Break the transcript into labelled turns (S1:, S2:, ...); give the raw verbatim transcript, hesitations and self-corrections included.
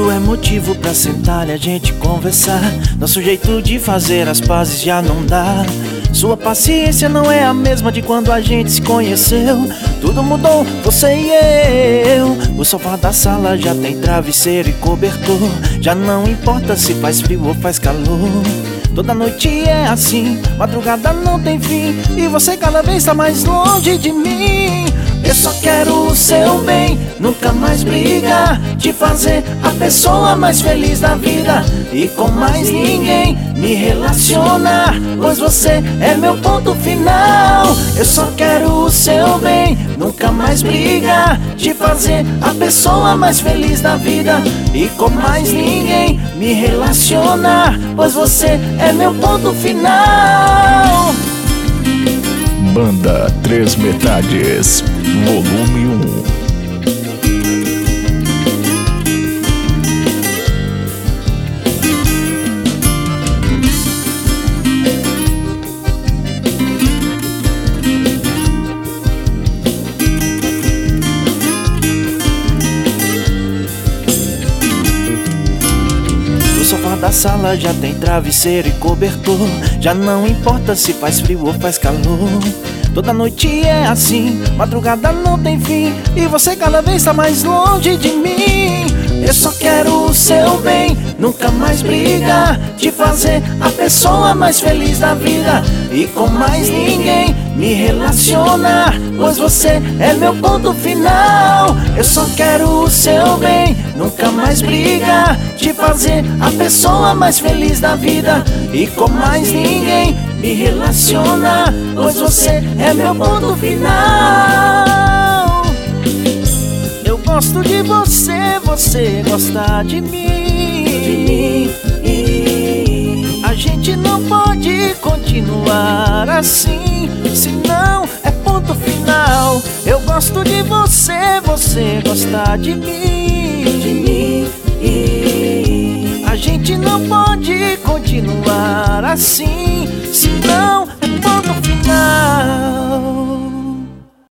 S1: Tudo é motivo pra sentar e a gente conversar. Nosso jeito de fazer as pazes já não dá. Sua paciência não é a mesma de quando a gente se conheceu. Tudo mudou, você e eu. O sofá da sala já tem travesseiro e cobertor. Já não importa se faz frio ou faz calor. Toda noite é assim, madrugada não tem fim. E você cada vez está mais longe de mim. Eu só quero o seu bem, nunca mais brigar, te fazer a pessoa mais feliz da vida e com mais ninguém me relacionar, pois você é meu ponto final. Eu só quero o seu bem, nunca mais brigar, te fazer a pessoa mais feliz da vida e com mais ninguém me relacionar, pois você é meu ponto final.
S2: Banda Três Metades, volume um.
S1: O sofá da sala já tem travesseiro e cobertor. Já não importa se faz frio ou faz calor. Toda noite é assim, madrugada não tem fim. E você cada vez está mais longe de mim. Eu só quero o seu bem, nunca mais brigar, te fazer a pessoa mais feliz da vida e com mais ninguém me relacionar, pois você é meu ponto final. Eu só quero o seu bem, nunca mais brigar, te fazer a pessoa mais feliz da vida e com mais ninguém me relacionar, pois você é meu ponto final. Eu gosto de você, você gosta de mim, de mim. A gente não pode continuar assim, senão é ponto final. Eu gosto de você, você gosta de mim, de mim. A gente não pode continuar assim, senão é ponto final.